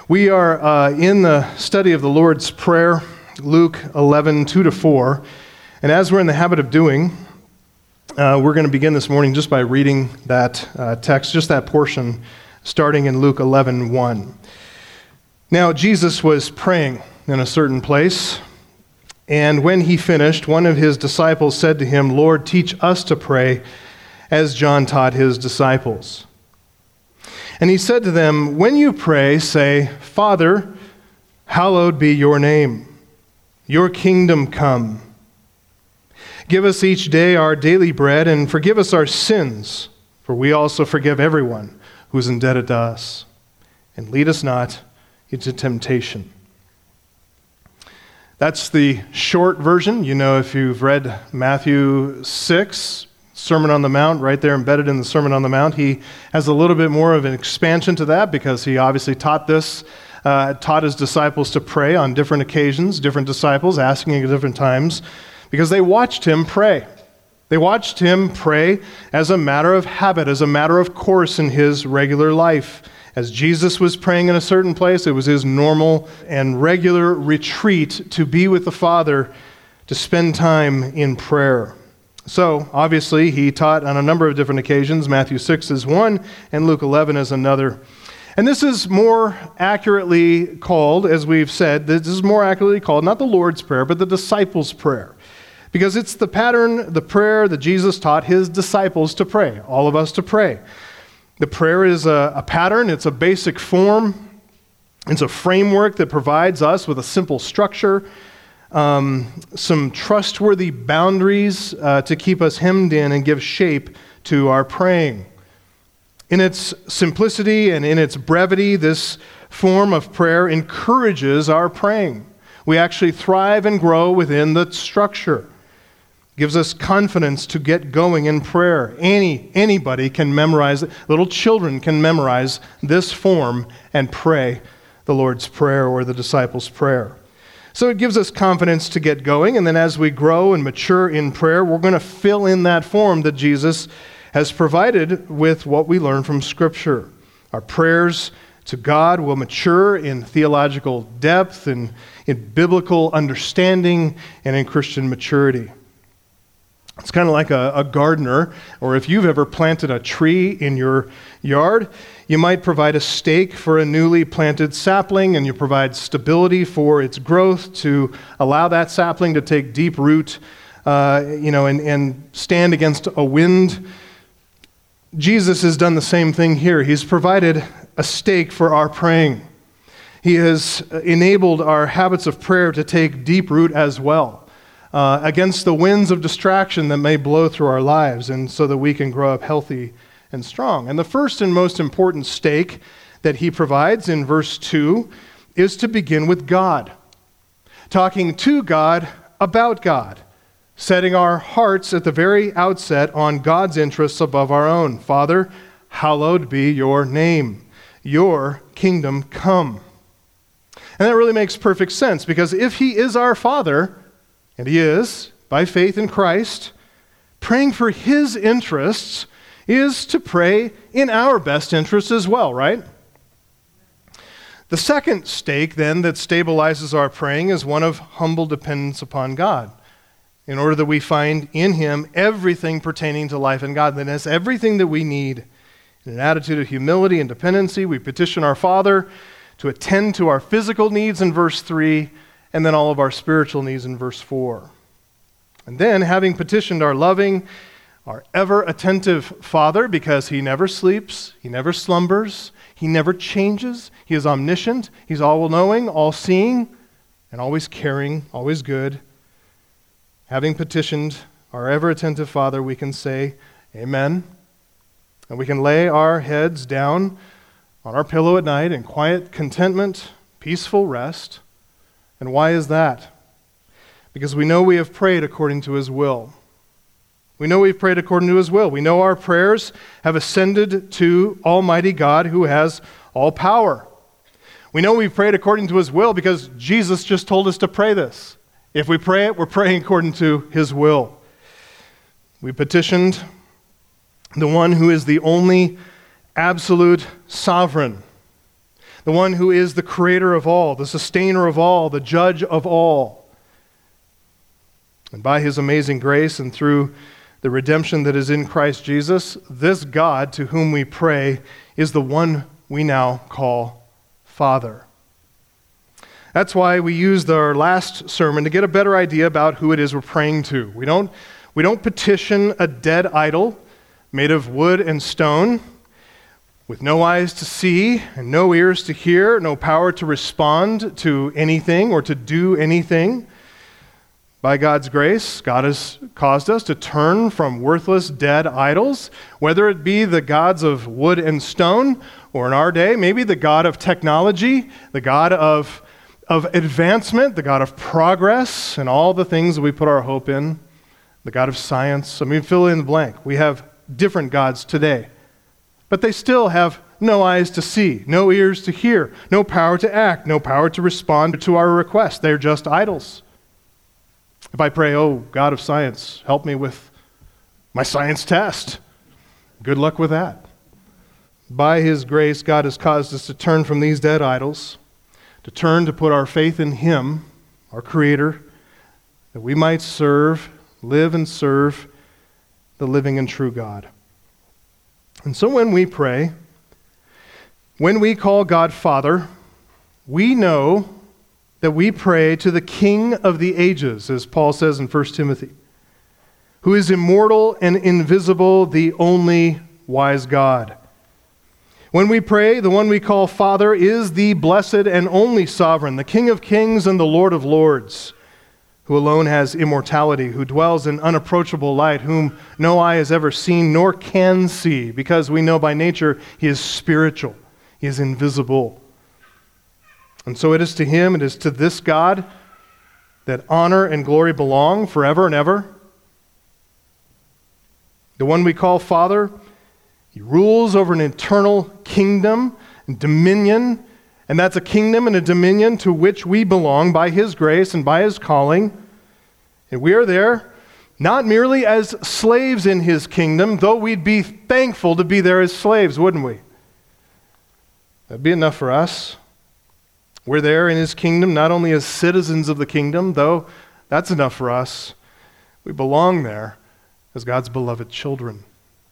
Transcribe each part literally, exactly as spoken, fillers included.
We are uh, in the study of the Lord's Prayer, Luke eleven, two to four. And as we're in the habit of doing, uh, we're going to begin this morning just by reading that uh, text, just that portion, starting in Luke eleven, one. Now, Jesus was praying in a certain place, and when he finished, one of his disciples said to him, "Lord, teach us to pray, as John taught his disciples." And he said to them, "When you pray, say, 'Father, hallowed be your name. Your kingdom come. Give us each day our daily bread, and forgive us our sins, for we also forgive everyone who is indebted to us. And lead us not into temptation.'" That's the short version. You know, if you've read Matthew six, Sermon on the Mount, right there embedded in the Sermon on the Mount, he has a little bit more of an expansion to that because he obviously taught this, uh, taught his disciples to pray on different occasions, different disciples asking at different times, because they watched him pray. They watched him pray as a matter of habit, as a matter of course in his regular life. As Jesus was praying in a certain place, it was his normal and regular retreat to be with the Father, to spend time in prayer. So, obviously, he taught on a number of different occasions. Matthew six is one, and Luke eleven is another. And this is more accurately called, as we've said, this is more accurately called not the Lord's Prayer, but the disciples' prayer. Because it's the pattern, the prayer that Jesus taught his disciples to pray, all of us to pray. The prayer is a, a pattern, it's a basic form, it's a framework that provides us with a simple structure, Um, some trustworthy boundaries uh, to keep us hemmed in and give shape to our praying. In its simplicity and in its brevity, this form of prayer encourages our praying. We actually thrive and grow within the structure. Gives us confidence to get going in prayer. Any anybody can memorize it. Little children can memorize this form and pray the Lord's Prayer or the disciples' prayer. So it gives us confidence to get going, and then as we grow and mature in prayer, we're going to fill in that form that Jesus has provided with what we learn from Scripture. Our prayers to God will mature in theological depth and in biblical understanding and in Christian maturity. It's kind of like a, a gardener, or if you've ever planted a tree in your yard, you might provide a stake for a newly planted sapling, and you provide stability for its growth to allow that sapling to take deep root, uh, you know, and, and stand against a wind. Jesus has done the same thing here. He's provided a stake for our praying. He has enabled our habits of prayer to take deep root as well. Uh, against the winds of distraction that may blow through our lives, and so that we can grow up healthy and strong. And the first and most important stake that he provides in verse two is to begin with God. Talking to God about God. Setting our hearts at the very outset on God's interests above our own. Father, hallowed be your name. Your kingdom come. And that really makes perfect sense, because if he is our Father, and he is, by faith in Christ, praying for his interests is to pray in our best interests as well, right? The second stake, then, that stabilizes our praying is one of humble dependence upon God, in order that we find in him everything pertaining to life and godliness, everything that we need. In an attitude of humility and dependency, we petition our Father to attend to our physical needs in verse three, and then all of our spiritual needs in verse four. And then, having petitioned our loving, our ever-attentive Father, because he never sleeps, he never slumbers, he never changes, he is omniscient, he's all-knowing, all-seeing, and always caring, always good. Having petitioned our ever-attentive Father, we can say, Amen, and we can lay our heads down on our pillow at night in quiet contentment, peaceful rest. And why is that? Because we know we have prayed according to his will. We know we've prayed according to his will. We know our prayers have ascended to Almighty God who has all power. We know we've prayed according to his will because Jesus just told us to pray this. If we pray it, we're praying according to his will. We petitioned the one who is the only absolute sovereign, the one who is the creator of all, the sustainer of all, the judge of all. And by his amazing grace and through the redemption that is in Christ Jesus, this God to whom we pray is the one we now call Father. That's why we used our last sermon to get a better idea about who it is we're praying to. We don't, we don't petition a dead idol made of wood and stone, with no eyes to see and no ears to hear, no power to respond to anything or to do anything. By God's grace, God has caused us to turn from worthless, dead idols, whether it be the gods of wood and stone, or in our day, maybe the God of technology, the God of of advancement, the God of progress, and all the things that we put our hope in, the God of science. I mean, fill in the blank. We have different gods today, but they still have no eyes to see, no ears to hear, no power to act, no power to respond to our requests. They're just idols. If I pray, oh, God of science, help me with my science test, good luck with that. By his grace, God has caused us to turn from these dead idols, to turn to put our faith in him, our Creator, that we might serve, live and serve the living and true God. And so when we pray, when we call God Father, we know that we pray to the King of the ages, as Paul says in First Timothy, who is immortal and invisible, the only wise God. When we pray, the one we call Father is the blessed and only sovereign, the King of kings and the Lord of lords, who alone has immortality, who dwells in unapproachable light, whom no eye has ever seen nor can see, because we know by nature he is spiritual, he is invisible. And so it is to him, it is to this God that honor and glory belong forever and ever. The one we call Father, he rules over an eternal kingdom and dominion, and that's a kingdom and a dominion to which we belong by his grace and by his calling. And we are there not merely as slaves in his kingdom, though we'd be thankful to be there as slaves, wouldn't we? That'd be enough for us. We're there in his kingdom not only as citizens of the kingdom, though that's enough for us. We belong there as God's beloved children.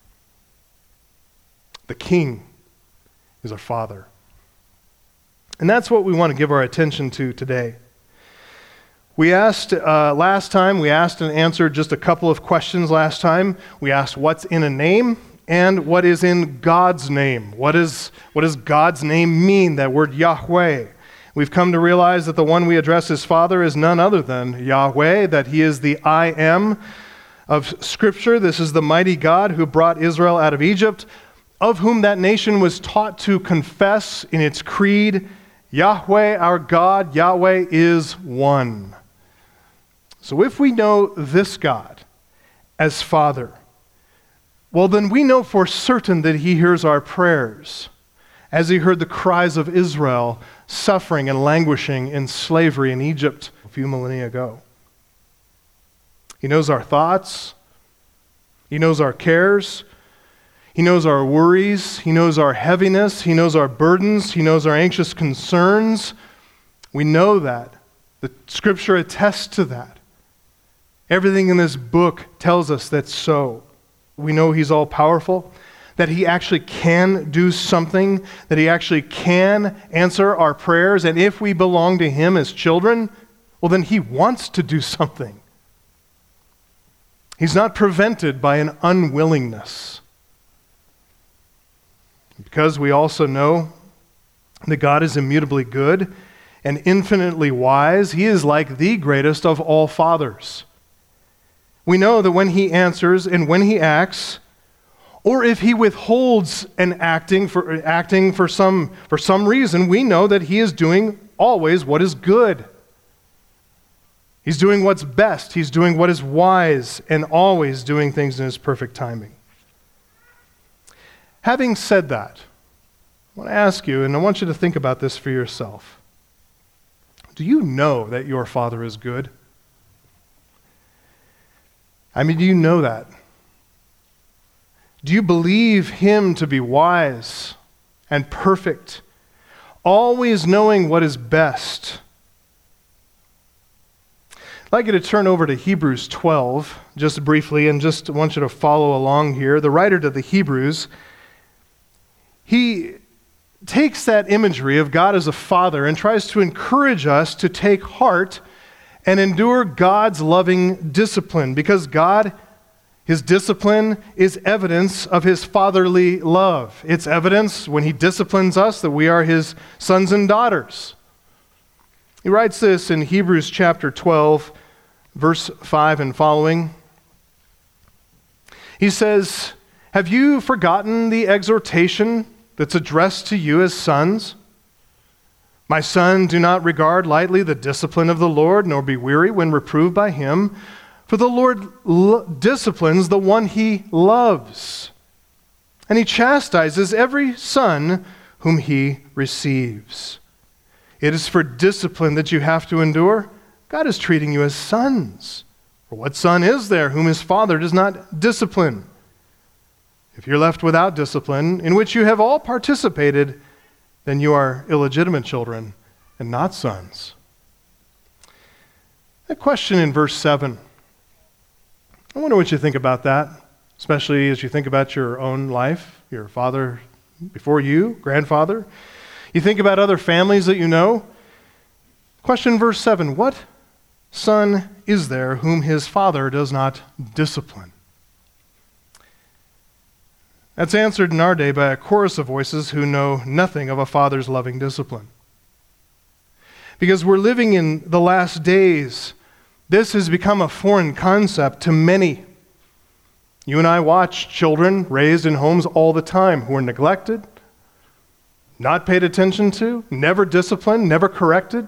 The King is our Father. And that's what we want to give our attention to today. We asked uh, last time, we asked and answered just a couple of questions last time. We asked what's in a name and what is in God's name. What is, what does God's name mean, that word Yahweh? We've come to realize that the one we address as Father is none other than Yahweh, that he is the I am of Scripture. This is the mighty God who brought Israel out of Egypt, of whom that nation was taught to confess in its creed, Yahweh our God, Yahweh is one. So if we know this God as Father, well then we know for certain that he hears our prayers, as he heard the cries of Israel suffering and languishing in slavery in Egypt a few millennia ago. He knows our thoughts, he knows our cares, he knows our worries, he knows our heaviness, he knows our burdens, he knows our anxious concerns. We know that. The Scripture attests to that. Everything in this book tells us that's so. We know he's all-powerful, that he actually can do something, that he actually can answer our prayers, and if we belong to him as children, well then he wants to do something. He's not prevented by an unwillingness. Because we also know that God is immutably good and infinitely wise, he is like the greatest of all fathers. We know that when he answers and when he acts, or if he withholds an acting for acting for some for some reason, we know that he is doing always what is good. He's doing what's best. He's doing what is wise and always doing things in his perfect timing. Having said that, I want to ask you, and I want you to think about this for yourself. Do you know that your Father is good? I mean, do you know that? Do you believe him to be wise and perfect, always knowing what is best. I'd like you to turn over to Hebrews twelve, just briefly, and just want you to follow along here. The writer to the Hebrews, he takes that imagery of God as a father and tries to encourage us to take heart and endure God's loving discipline, because God, his discipline is evidence of his fatherly love. It's evidence when he disciplines us that we are his sons and daughters. He writes this in Hebrews chapter twelve, verse five and following. He says, "Have you forgotten the exhortation that's addressed to you as sons? My son, do not regard lightly the discipline of the Lord, nor be weary when reproved by him. For the Lord lo- disciplines the one he loves, and he chastises every son whom he receives. It is for discipline that you have to endure. God is treating you as sons. For what son is there whom his father does not discipline? If you're left without discipline, in which you have all participated, then you are illegitimate children and not sons." That question in verse seven, I wonder what you think about that, especially as you think about your own life, your father before you, grandfather. You think about other families that you know. Question verse seven, what son is there whom his father does not discipline? That's answered in our day by a chorus of voices who know nothing of a father's loving discipline. Because we're living in the last days, this has become a foreign concept to many. You and I watch children raised in homes all the time who are neglected, not paid attention to, never disciplined, never corrected.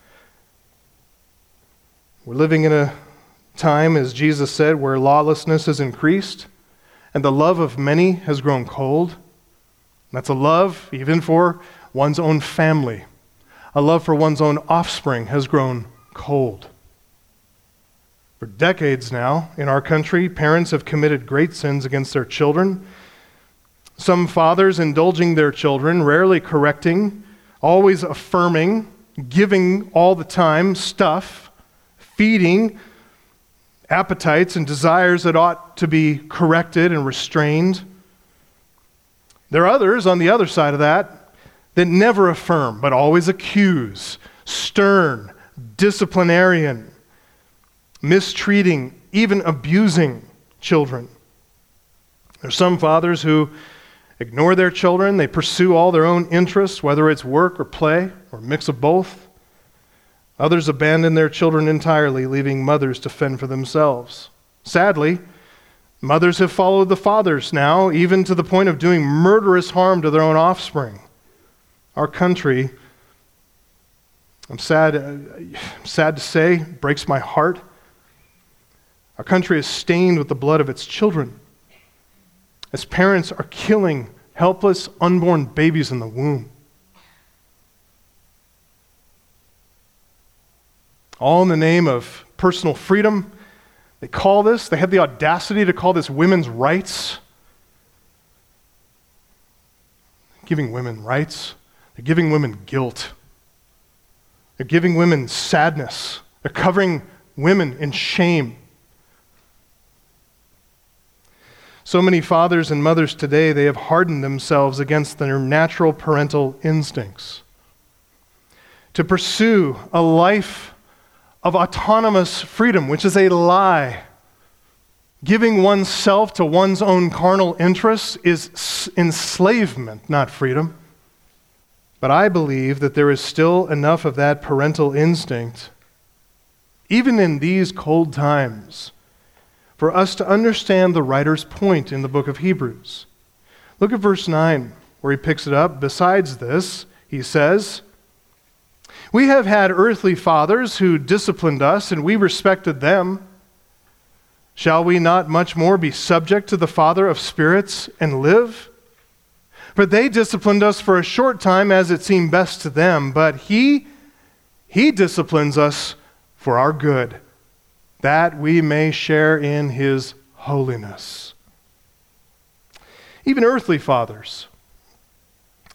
We're living in a time, as Jesus said, where lawlessness has increased and the love of many has grown cold. That's a love even for one's own family. A love for one's own offspring has grown cold. For decades now, in our country, parents have committed great sins against their children. Some fathers indulging their children, rarely correcting, always affirming, giving all the time stuff, feeding appetites and desires that ought to be corrected and restrained. There are others on the other side of that that never affirm, but always accuse, stern, disciplinarian, mistreating, even abusing children. There are some fathers who ignore their children. They pursue all their own interests, whether it's work or play or a mix of both. Others abandon their children entirely, leaving mothers to fend for themselves. Sadly, mothers have followed the fathers now, even to the point of doing murderous harm to their own offspring. Our country, I'm sad, I'm sad to say, breaks my heart. Our country is stained with the blood of its children, as parents are killing helpless, unborn babies in the womb. All in the name of personal freedom. They call this, they have the audacity to call this women's rights. Giving women rights. They're giving women guilt. They're giving women sadness. They're covering women in shame. So many fathers and mothers today, they have hardened themselves against their natural parental instincts to pursue a life of autonomous freedom, which is a lie. Giving oneself to one's own carnal interests is enslavement, not freedom. But I believe that there is still enough of that parental instinct, even in these cold times, for us to understand the writer's point in the book of Hebrews. Look at verse nine, where he picks it up. Besides this, he says, "We have had earthly fathers who disciplined us, and we respected them. Shall we not much more be subject to the Father of spirits and live? For they disciplined us for a short time as it seemed best to them, but he, he disciplines us for our good, that we may share in his holiness." Even earthly fathers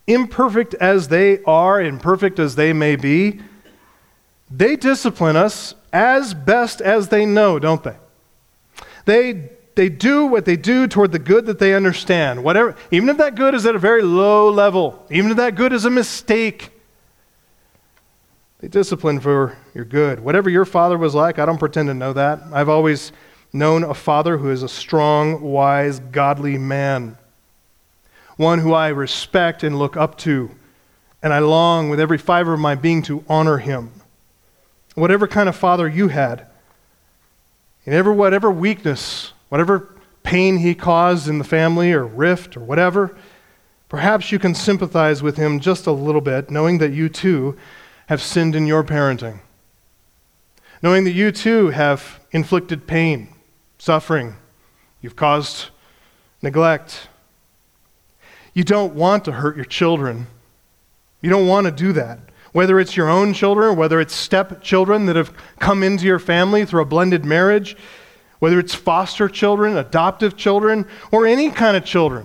imperfect as they are, imperfect as they may be, they discipline us as best as they know, don't they? They they do what they do toward the good that they understand. Whatever, even if that good is at a very low level, even if that good is a mistake, they discipline for your good. Whatever your father was like, I don't pretend to know that. I've always known a father who is a strong, wise, godly man. One who I respect and look up to, and I long with every fiber of my being to honor him. Whatever kind of father you had, and ever whatever weakness, whatever pain he caused in the family or rift or whatever, perhaps you can sympathize with him just a little bit, knowing that you too have sinned in your parenting. Knowing that you too have inflicted pain, suffering, you've caused neglect. You don't want to hurt your children. You don't want to do that. Whether it's your own children, or whether it's stepchildren that have come into your family through a blended marriage, whether it's foster children, adoptive children, or any kind of children.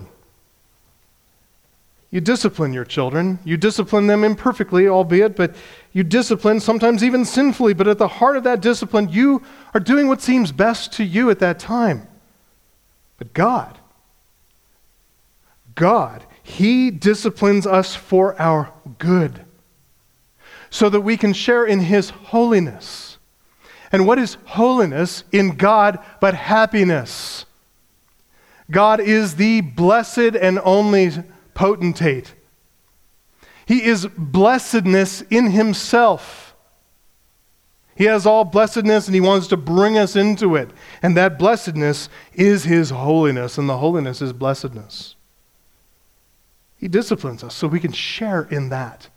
You discipline your children. You discipline them imperfectly, albeit, but you discipline sometimes even sinfully. But at the heart of that discipline, you are doing what seems best to you at that time. But God, God, He disciplines us for our good, so that we can share in His holiness. And what is holiness in God but happiness? God is the blessed and only potentate. He is blessedness in Himself. He has all blessedness and He wants to bring us into it. And that blessedness is His holiness, and the holiness is blessedness. He disciplines us so we can share in that.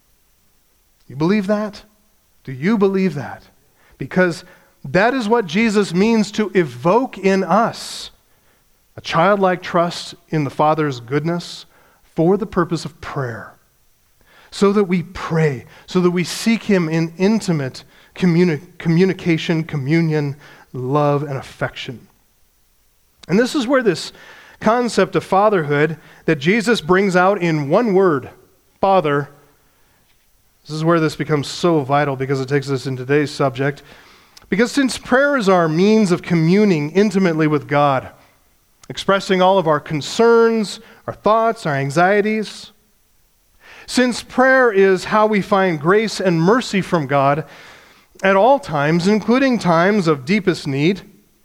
You believe that? Do you believe that? Because that is what Jesus means to evoke in us. A childlike trust in the Father's goodness for the purpose of prayer. So that we pray, so that we seek Him in intimate communi- communication, communion, love, and affection. And this is where this concept of fatherhood that Jesus brings out in one word, Father, this is where this becomes so vital because it takes us into today's subject. Because since prayer is our means of communing intimately with God, expressing all of our concerns, our thoughts, our anxieties, since prayer is how we find grace and mercy from God at all times, including times of deepest need,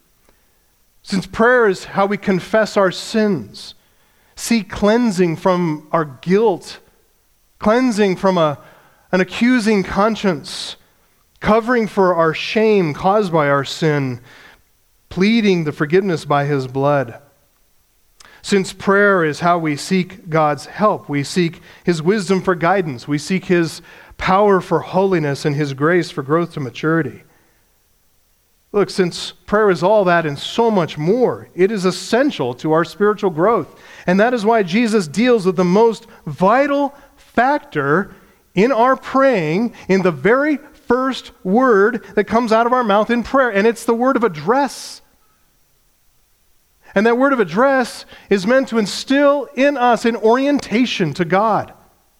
since prayer is how we confess our sins, seek cleansing from our guilt, cleansing from a, an accusing conscience, covering for our shame caused by our sin, pleading the forgiveness by His blood. Since prayer is how we seek God's help, we seek His wisdom for guidance, we seek His power for holiness and His grace for growth to maturity. Look, since prayer is all that and so much more, it is essential to our spiritual growth. And that is why Jesus deals with the most vital factor in our praying in the very first word that comes out of our mouth in prayer, and it's the word of address. And that word of address is meant to instill in us an orientation to God.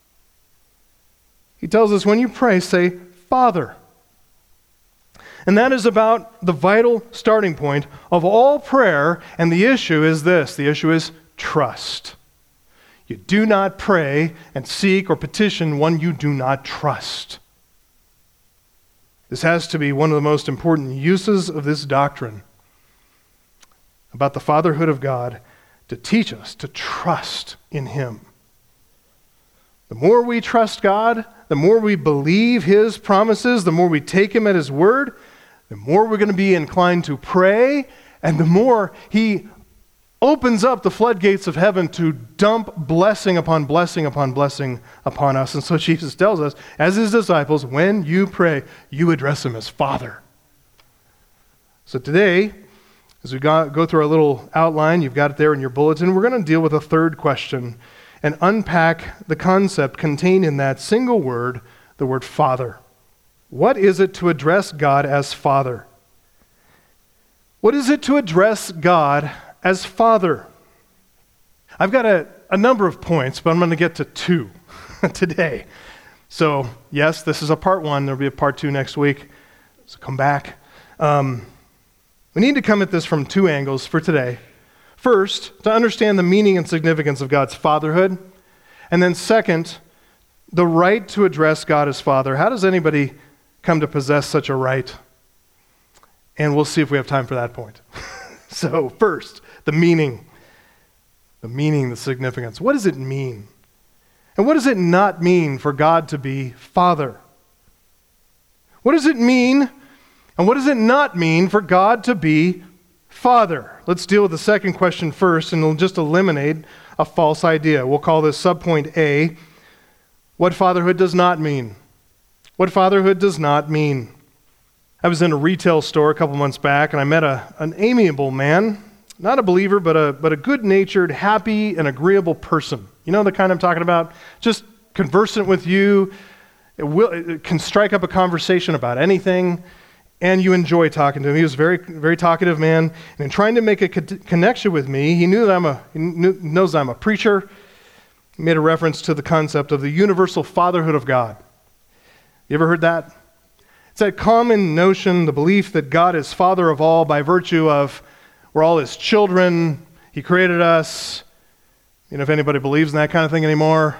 He tells us when you pray, say, Father. And that is about the vital starting point of all prayer, and the issue is this, the issue is trust. You do not pray and seek or petition one you do not trust. This has to be one of the most important uses of this doctrine about the fatherhood of God, to teach us to trust in Him. The more we trust God, the more we believe His promises, the more we take Him at His word, the more we're going to be inclined to pray, and the more He opens up the floodgates of heaven to dump blessing upon blessing upon blessing upon us. And so Jesus tells us, as His disciples, when you pray, you address Him as Father. So today, as we go, go through our little outline, you've got it there in your bulletin, we're going to deal with a third question and unpack the concept contained in that single word, the word Father. What is it to address God as Father? What is it to address God as Father? I've got to a number of points, but I'm going to get to two today. So, yes, this is a part one. There'll be a part two next week. So come back. Um, we need to come at this from two angles for today. First, to understand the meaning and significance of God's fatherhood. And then second, the right to address God as Father. How does anybody come to possess such a right? And we'll see if we have time for that point. So first, the meaning. The meaning, the significance. What does it mean? And what does it not mean for God to be Father? What does it mean, and what does it not mean for God to be Father? Let's deal with the second question first, and we'll just eliminate a false idea. We'll call this subpoint A, what fatherhood does not mean. What fatherhood does not mean. I was in a retail store a couple months back, and I met a, an amiable man, not a believer, but a, but a good-natured, happy, and agreeable person. You know the kind I'm talking about? Just conversant with you, it, will, it can strike up a conversation about anything, and you enjoy talking to him. He was a very, very talkative man, and in trying to make a co- connection with me, he knew that I'm a, he knew, knows I'm a preacher. He made a reference to the concept of the universal fatherhood of God. You ever heard that? It's that common notion, the belief that God is Father of all by virtue of we're all His children, He created us. You know, if anybody believes in that kind of thing anymore,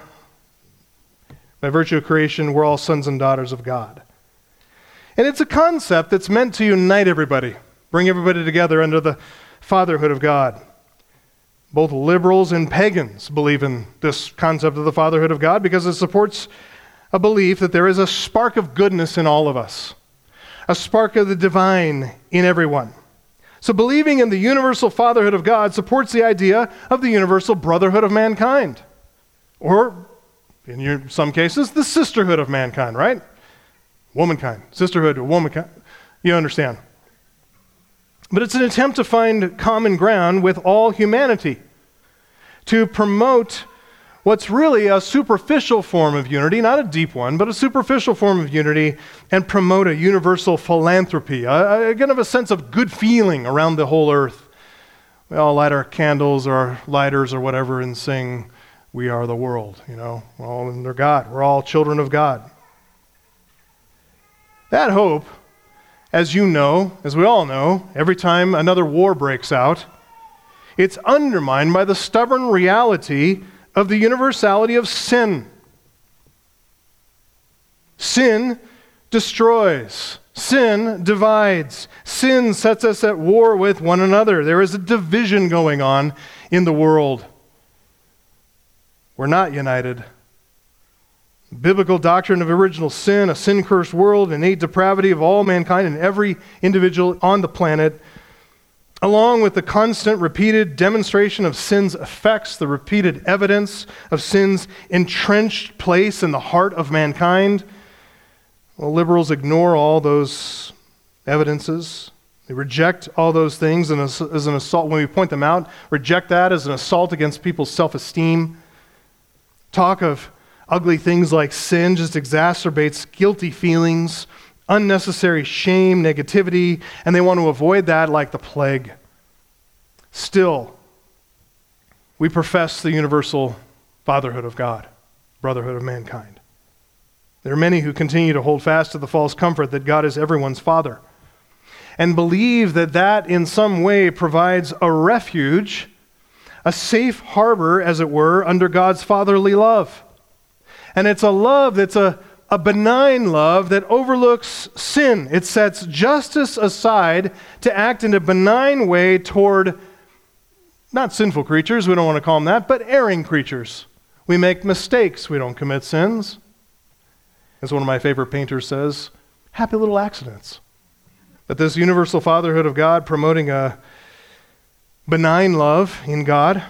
by virtue of creation, we're all sons and daughters of God. And it's a concept that's meant to unite everybody, bring everybody together under the fatherhood of God. Both liberals and pagans believe in this concept of the fatherhood of God because it supports a belief that there is a spark of goodness in all of us, a spark of the divine in everyone. So believing in the universal fatherhood of God supports the idea of the universal brotherhood of mankind, or in your, some cases, the sisterhood of mankind, right? Womankind, sisterhood of womankind. You understand. But it's an attempt to find common ground with all humanity, to promote what's really a superficial form of unity, not a deep one, but a superficial form of unity, and promote a universal philanthropy, a, a kind of a sense of good feeling around the whole earth. We all light our candles or our lighters or whatever and sing, "We are the world," you know, we're all under God. We're all children of God. That hope, as you know, as we all know, every time another war breaks out, it's undermined by the stubborn reality of the universality of sin. Sin destroys. Sin divides. Sin sets us at war with one another. There is a division going on in the world. We're not united. Biblical doctrine of original sin, a sin-cursed world, innate depravity of all mankind and every individual on the planet, along with the constant, repeated demonstration of sin's effects, the repeated evidence of sin's entrenched place in the heart of mankind. Well, liberals ignore all those evidences. They reject all those things and as, as an assault. When we point them out, reject that as an assault against people's self-esteem. Talk of ugly things like sin just exacerbates guilty feelings, unnecessary shame, negativity, and they want to avoid that like the plague. Still, we profess the universal fatherhood of God, brotherhood of mankind. There are many who continue to hold fast to the false comfort that God is everyone's father and believe that that in some way provides a refuge, a safe harbor, as it were, under God's fatherly love. And it's a love that's a, a benign love that overlooks sin. It sets justice aside to act in a benign way toward not sinful creatures, we don't want to call them that, but erring creatures. We make mistakes, we don't commit sins. As one of my favorite painters says, happy little accidents. But this universal fatherhood of God promoting a benign love in God.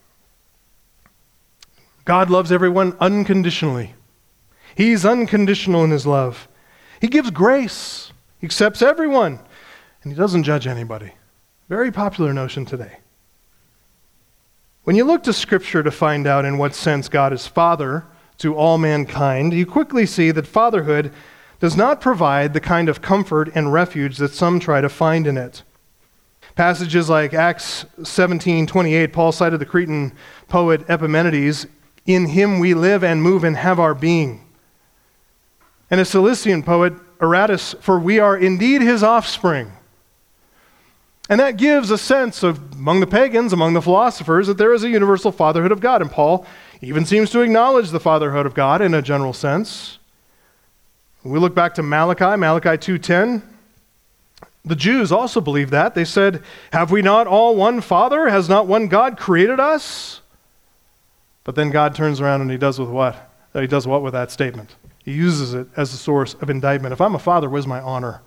God loves everyone unconditionally. He's unconditional in his love. He gives grace. He accepts everyone. And he doesn't judge anybody. Very popular notion today. When you look to Scripture to find out in what sense God is Father to all mankind, you quickly see that fatherhood does not provide the kind of comfort and refuge that some try to find in it. Passages like Acts seventeen twenty-eight, Paul cited the Cretan poet Epimenides, "In him we live and move and have our being." And a Cilician poet, Aratus, "For we are indeed his offspring." And that gives a sense of, among the pagans, among the philosophers, that there is a universal fatherhood of God. And Paul even seems to acknowledge the fatherhood of God in a general sense. When we look back to Malachi, Malachi two ten, the Jews also believed that. They said, "Have we not all one Father? Has not one God created us?" But then God turns around and he does with what? He does what with that statement? He uses it as a source of indictment. If I'm a father, where's my honor?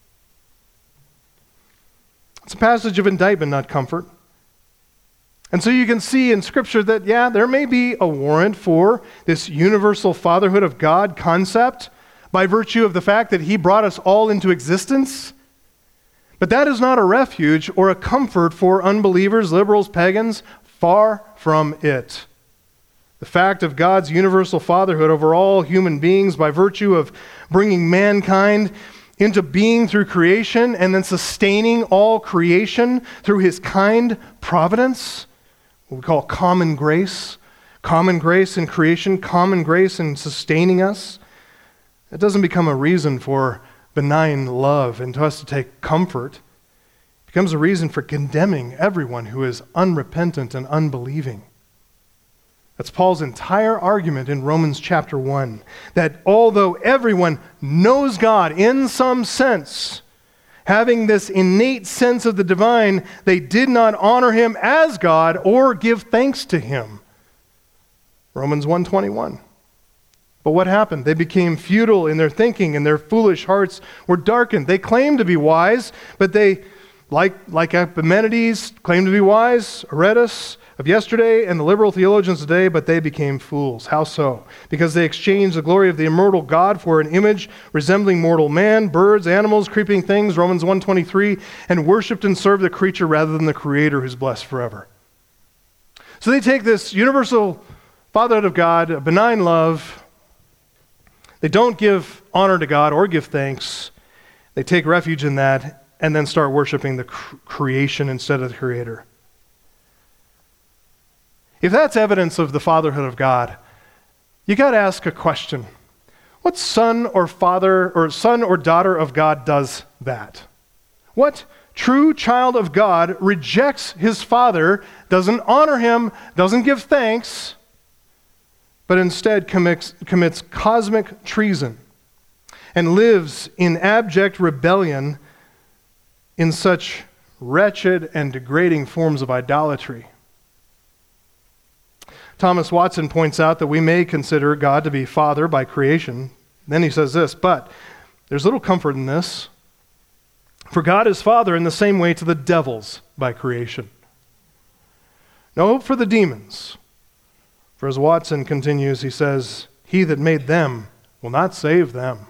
It's a passage of indictment, not comfort. And so you can see in Scripture that, yeah, there may be a warrant for this universal fatherhood of God concept by virtue of the fact that he brought us all into existence. But that is not a refuge or a comfort for unbelievers, liberals, pagans. Far from it. The fact of God's universal fatherhood over all human beings by virtue of bringing mankind into being through creation and then sustaining all creation through his kind providence, what we call common grace, common grace in creation, common grace in sustaining us. It doesn't become a reason for benign love and to us to take comfort. It becomes a reason for condemning everyone who is unrepentant and unbelieving. That's Paul's entire argument in Romans chapter one, that although everyone knows God in some sense, having this innate sense of the divine, they did not honor him as God or give thanks to him. Romans one twenty-one. But what happened? They became futile in their thinking, and their foolish hearts were darkened. They claimed to be wise, but they, like, like Epimenides, claimed to be wise, Aratus of yesterday, and the liberal theologians today, but they became fools. How so? Because they exchanged the glory of the immortal God for an image resembling mortal man, birds, animals, creeping things, Romans one twenty-three, and worshipped and served the creature rather than the Creator who's blessed forever. So they take this universal fatherhood of God, a benign love. They don't give honor to God or give thanks. They take refuge in that and then start worshiping the cr- creation instead of the Creator. If that's evidence of the fatherhood of God, you got to ask a question. What son or father or son or daughter of God does that? What true child of God rejects his father, doesn't honor him, doesn't give thanks, but instead commits, commits cosmic treason and lives in abject rebellion in such wretched and degrading forms of idolatry? Thomas Watson points out that we may consider God to be Father by creation. Then he says this, but there's little comfort in this, for God is Father in the same way to the devils by creation. No hope for the demons. For as Watson continues, he says, he that made them will not save them.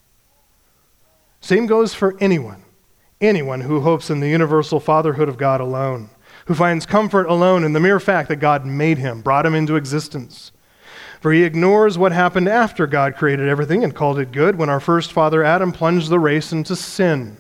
Same goes for anyone, anyone who hopes in the universal fatherhood of God alone, who finds comfort alone in the mere fact that God made him, brought him into existence. For he ignores what happened after God created everything and called it good when our first father Adam plunged the race into sin.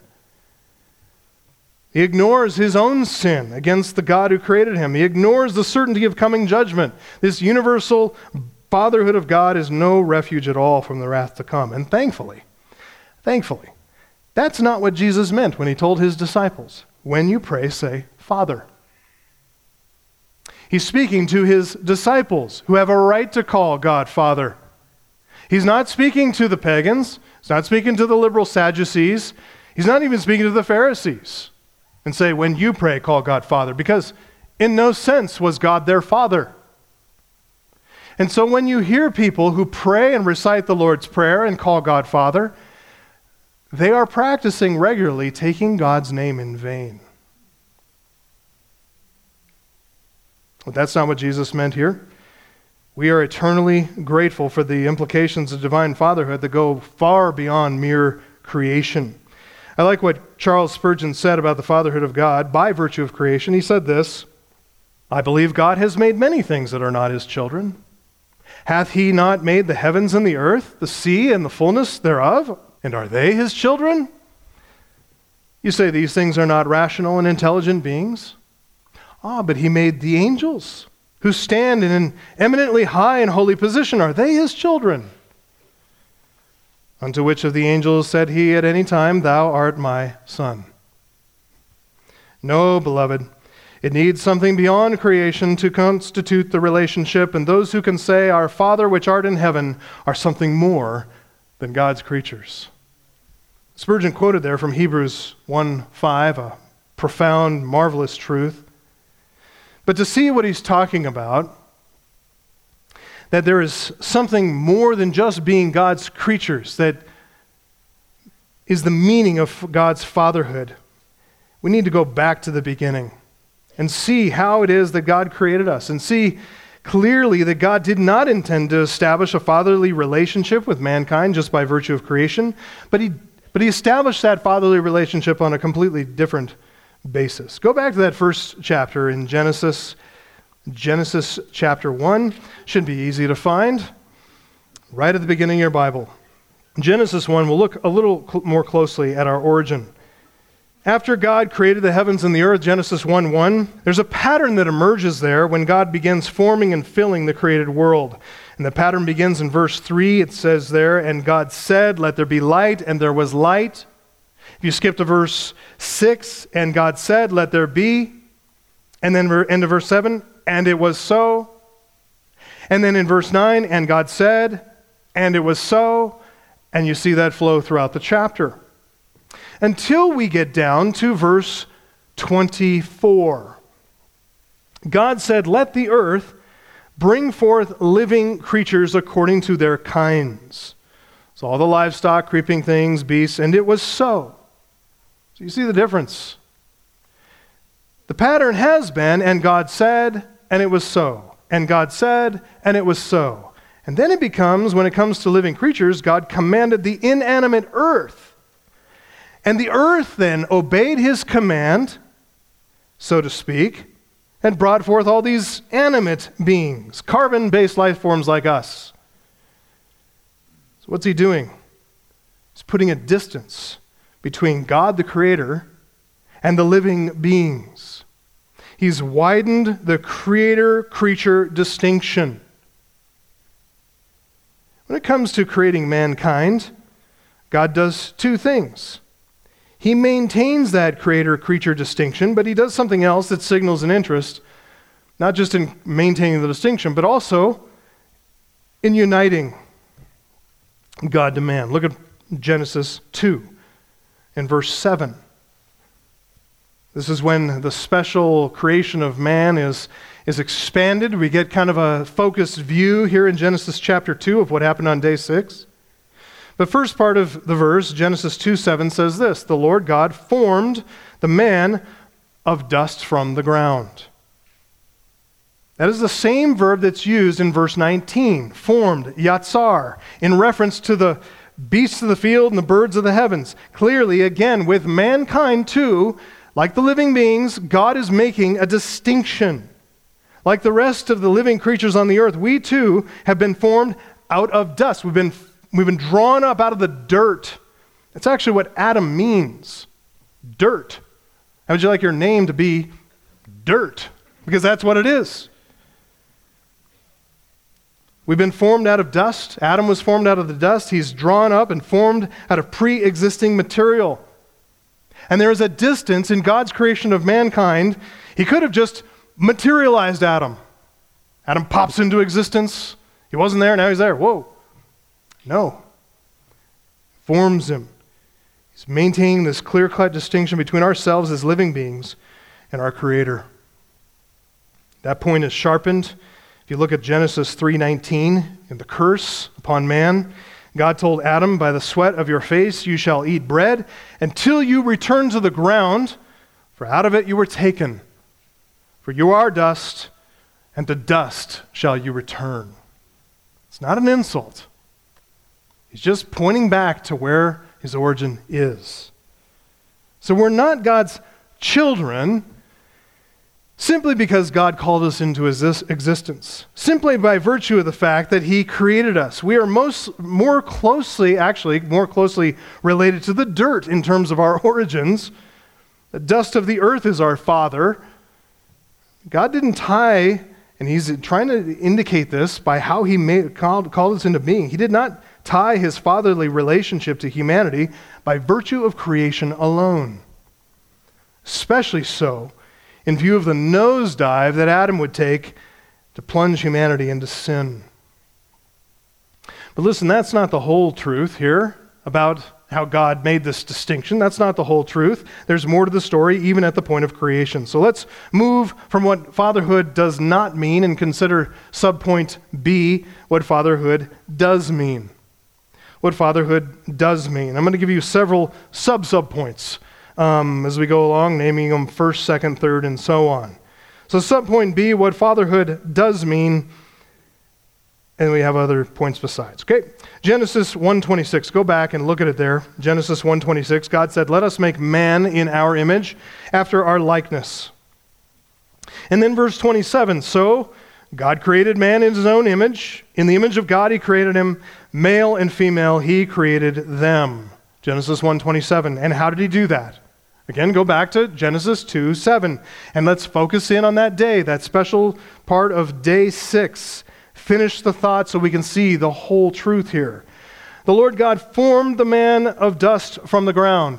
He ignores his own sin against the God who created him. He ignores the certainty of coming judgment. This universal fatherhood of God is no refuge at all from the wrath to come. And thankfully, thankfully, that's not what Jesus meant when he told his disciples, when you pray, say, Father. He's speaking to his disciples who have a right to call God Father. He's not speaking to the pagans. He's not speaking to the liberal Sadducees. He's not even speaking to the Pharisees and say, when you pray, call God Father, because in no sense was God their Father. And so when you hear people who pray and recite the Lord's Prayer and call God Father, they are practicing regularly taking God's name in vain. But that's not what Jesus meant here. We are eternally grateful for the implications of divine fatherhood that go far beyond mere creation. I like what Charles Spurgeon said about the fatherhood of God by virtue of creation. He said this, I believe God has made many things that are not his children. Hath he not made the heavens and the earth, the sea and the fullness thereof? And are they his children? You say these things are not rational and intelligent beings? Ah, but he made the angels, who stand in an eminently high and holy position. Are they his children? Unto which of the angels said he at any time, Thou art my son? No, beloved, it needs something beyond creation to constitute the relationship, and those who can say, Our Father which art in heaven, are something more than God's creatures. Spurgeon quoted there from Hebrews one five, a profound, marvelous truth. But to see what he's talking about, that there is something more than just being God's creatures, that is the meaning of God's fatherhood, we need to go back to the beginning and see how it is that God created us, and see clearly that God did not intend to establish a fatherly relationship with mankind just by virtue of creation, but he, but he established that fatherly relationship on a completely different basis. Go back to that first chapter in Genesis, Genesis chapter one. Should be easy to find, right at the beginning of your Bible. Genesis one, we'll look a little cl- more closely at our origin. After God created the heavens and the earth, Genesis one one, there's a pattern that emerges there when God begins forming and filling the created world. And the pattern begins in verse three. It says there, And God said, Let there be light, and there was light. If you skip to verse six, And God said, Let there be. And then into verse seven, And it was so. And then in verse nine, And God said, And it was so. And you see that flow throughout the chapter. Until we get down to verse twenty-four. God said, Let the earth bring forth living creatures according to their kinds. So all the livestock, creeping things, beasts, and it was so. So you see the difference. The pattern has been, and God said, and it was so. And God said, and it was so. And then it becomes, when it comes to living creatures, God commanded the inanimate earth. And the earth then obeyed his command, so to speak, and brought forth all these animate beings, carbon-based life forms like us. So what's he doing? He's putting a distance between God the Creator and the living beings. He's widened the creator-creature distinction. When it comes to creating mankind, God does two things. He maintains that creator-creature distinction, but he does something else that signals an interest, not just in maintaining the distinction, but also in uniting God to man. Look at Genesis two in verse seven. This is when the special creation of man is, is expanded. We get kind of a focused view here in Genesis chapter two of what happened on day six. The first part of the verse, Genesis two seven, says this, The Lord God formed the man of dust from the ground. That is the same verb that's used in verse nineteen, formed, yatsar, in reference to the beasts of the field and the birds of the heavens. Clearly, again, with mankind too, like the living beings, God is making a distinction. Like the rest of the living creatures on the earth, we too have been formed out of dust. We've been We've been drawn up out of the dirt. That's actually what Adam means. Dirt. How would you like your name to be dirt? Because that's what it is. We've been formed out of dust. Adam was formed out of the dust. He's drawn up and formed out of pre-existing material. And there is a distance in God's creation of mankind. He could have just materialized Adam. Adam pops into existence. He wasn't there, now he's there. Whoa. No. Forms him. He's maintaining this clear-cut distinction between ourselves as living beings and our Creator. That point is sharpened. If you look at Genesis three nineteen, in the curse upon man, God told Adam, By the sweat of your face you shall eat bread until you return to the ground, for out of it you were taken. For you are dust, and to dust shall you return. It's not an insult. He's just pointing back to where his origin is. So we're not God's children simply because God called us into his existence, simply by virtue of the fact that he created us. We are most more closely, actually, more closely related to the dirt in terms of our origins The dust of the earth is our father. God didn't tie, and he's trying to indicate this by how he made, called, called us into being. He did not tie his fatherly relationship to humanity by virtue of creation alone. Especially so in view of the nosedive that Adam would take to plunge humanity into sin. But listen, that's not the whole truth here about how God made this distinction. That's not the whole truth. There's more to the story, even at the point of creation. So let's move from what fatherhood does not mean and consider subpoint B, what fatherhood does mean. What fatherhood does mean. I'm going to give you several sub-subpoints um, as we go along, naming them first, second, third, and so on. So subpoint B, what fatherhood does mean, and we have other points besides. Okay, Genesis one twenty-six. Go back and look at it there. Genesis one twenty-six. God said, "Let us make man in our image, after our likeness." And then verse twenty-seven. So God created man in his own image. In the image of God he created him. Male and female he created them. Genesis one twenty-seven. And how did he do that? Again, go back to Genesis two seven. And let's focus in on that day, that special part of day six. Finish the thought so we can see the whole truth here. The Lord God formed the man of dust from the ground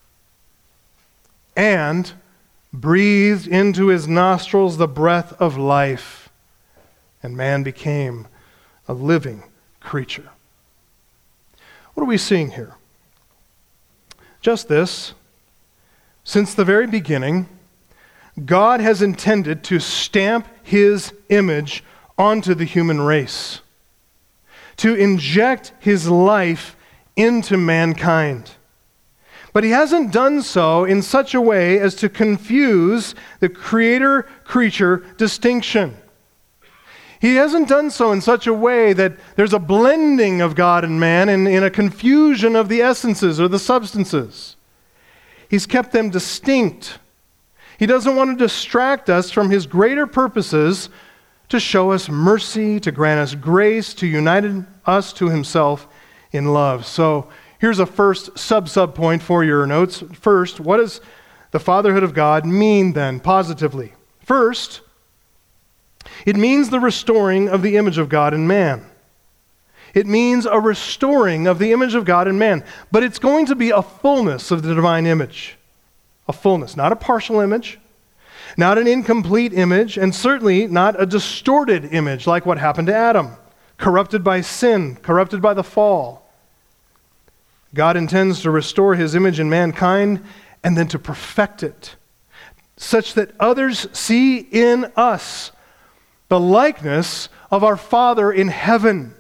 and breathed into his nostrils the breath of life, and man became a living creature. What are we seeing here? Just this. Since the very beginning, God has intended to stamp his image onto the human race, to inject his life into mankind. But he hasn't done so in such a way as to confuse the creator-creature distinction. He hasn't done so in such a way that there's a blending of God and man and in a confusion of the essences or the substances. He's kept them distinct. He doesn't want to distract us from his greater purposes to show us mercy, to grant us grace, to unite us to himself in love. So here's a first sub-sub point for your notes. First, what does the fatherhood of God mean then, positively? First, it means the restoring of the image of God in man. It means a restoring of the image of God in man. But it's going to be a fullness of the divine image. A fullness, not a partial image, not an incomplete image, and certainly not a distorted image like what happened to Adam, corrupted by sin, corrupted by the fall. God intends to restore his image in mankind and then to perfect it, such that others see in us the likeness of our Father in heaven.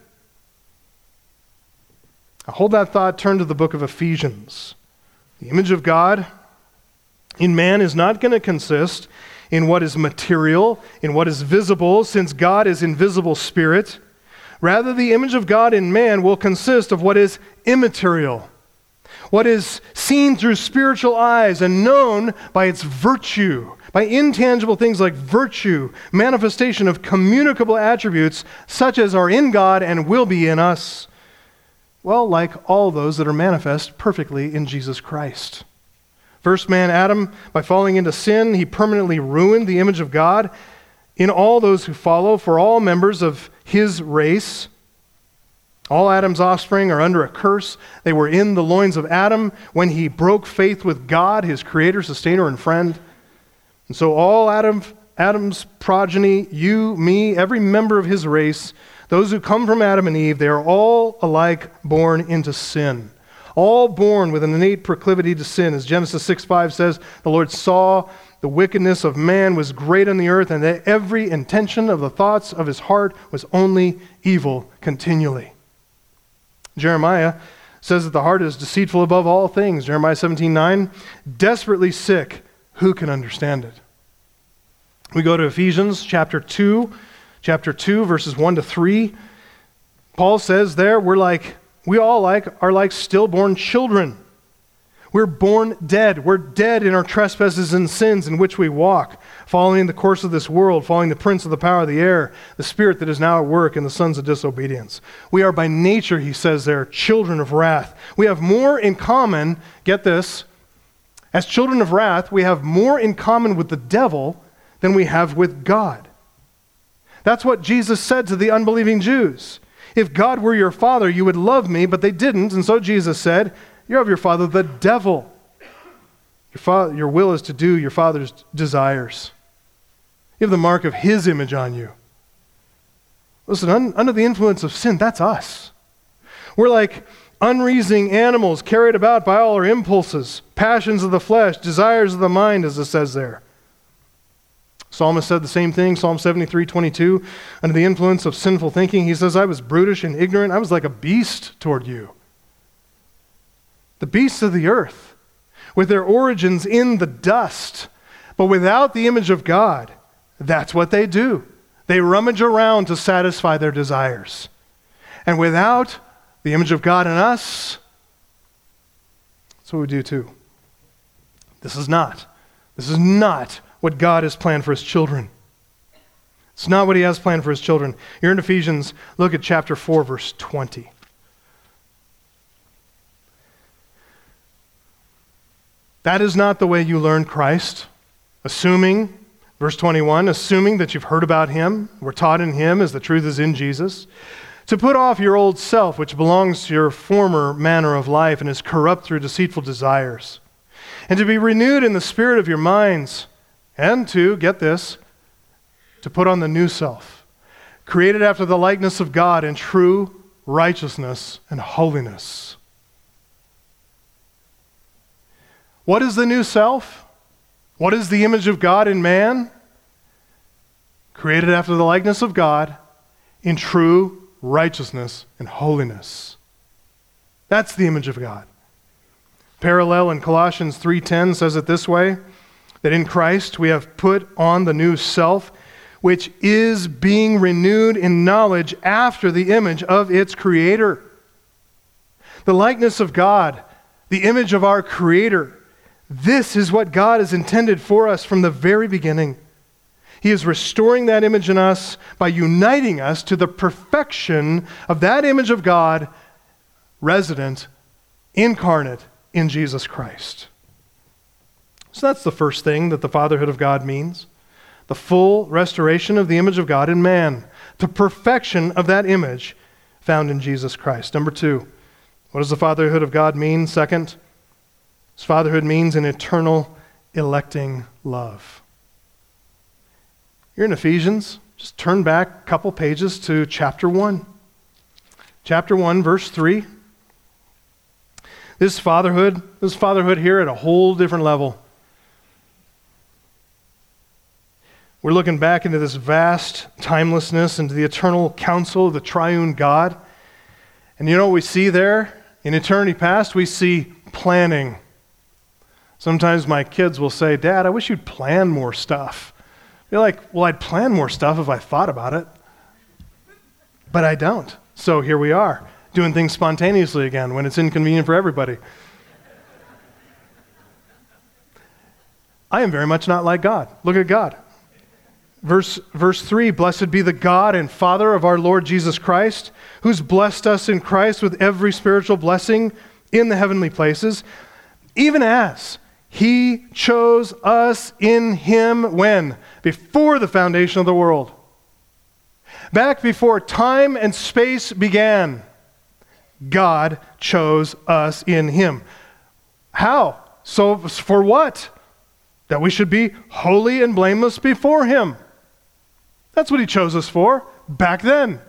Now hold that thought, turn to the book of Ephesians. The image of God in man is not going to consist in what is material, in what is visible, since God is invisible spirit. Rather, the image of God in man will consist of what is immaterial, what is seen through spiritual eyes and known by its virtue, by intangible things like virtue, manifestation of communicable attributes such as are in God and will be in us. Well, like all those that are manifest perfectly in Jesus Christ. First man, Adam, by falling into sin, he permanently ruined the image of God in all those who follow, for all members of his race. All Adam's offspring are under a curse. They were in the loins of Adam when he broke faith with God, his creator, sustainer, and friend. And so all Adam, Adam's progeny, you, me, every member of his race, those who come from Adam and Eve, they are all alike born into sin. All born with an innate proclivity to sin. As Genesis six five says, the Lord saw the wickedness of man was great on the earth, and that every intention of the thoughts of his heart was only evil continually. Jeremiah says that the heart is deceitful above all things. Jeremiah seventeen nine, desperately sick, who can understand it? We go to Ephesians chapter two, chapter two, verses one to three. Paul says there, we're like We all like are like stillborn children. We're born dead. We're dead in our trespasses and sins in which we walk, following the course of this world, following the prince of the power of the air, the spirit that is now at work in the sons of disobedience. We are by nature, he says there, children of wrath. We have more in common, get this, As children of wrath, we have more in common with the devil than we have with God. That's what Jesus said to the unbelieving Jews. If God were your father, you would love me, but they didn't. And so Jesus said, you're of your father, the devil. Your, father, your will is to do your father's desires. You have the mark of his image on you. Listen, un, under the influence of sin, that's us. We're like unreasoning animals carried about by all our impulses, passions of the flesh, desires of the mind, as it says there. Psalmist said the same thing, Psalm seventy-three twenty-two. Under the influence of sinful thinking, he says, I was brutish and ignorant. I was like a beast toward you. The beasts of the earth, with their origins in the dust, but without the image of God, that's what they do. They rummage around to satisfy their desires. And without the image of God in us, that's what we do too. This is not. This is not what God has planned for his children. It's not what he has planned for his children. Here in Ephesians, look at chapter four, verse twenty. That is not the way you learned Christ, assuming, verse twenty-one, assuming that you've heard about him, were taught in him as the truth is in Jesus, to put off your old self, which belongs to your former manner of life and is corrupt through deceitful desires, and to be renewed in the spirit of your minds, and to, get this, to put on the new self, created after the likeness of God in true righteousness and holiness. What is the new self? What is the image of God in man? Created after the likeness of God in true righteousness and holiness. That's the image of God. Parallel in Colossians three ten says it this way, that in Christ we have put on the new self, which is being renewed in knowledge after the image of its creator. The likeness of God, the image of our creator, this is what God has intended for us from the very beginning. He is restoring that image in us by uniting us to the perfection of that image of God, resident, incarnate in Jesus Christ. So that's the first thing that the fatherhood of God means. The full restoration of the image of God in man. The perfection of that image found in Jesus Christ. Number two, what does the fatherhood of God mean? Second, his fatherhood means an eternal electing love. You're in Ephesians. Just turn back a couple pages to chapter one. Chapter one, verse three. This fatherhood, this fatherhood here at a whole different level. We're looking back into this vast timelessness, into the eternal counsel of the triune God. And you know what we see there? In eternity past, we see planning. Sometimes my kids will say, Dad, I wish you'd plan more stuff. You're like, well, I'd plan more stuff if I thought about it. But I don't. So here we are, doing things spontaneously again when it's inconvenient for everybody. I am very much not like God. Look at God. Verse, verse three, blessed be the God and Father of our Lord Jesus Christ, who's blessed us in Christ with every spiritual blessing in the heavenly places, even as he chose us in him when? Before the foundation of the world. Back before time and space began, God chose us in him. How? So for what? That we should be holy and blameless before him. That's what he chose us for back then.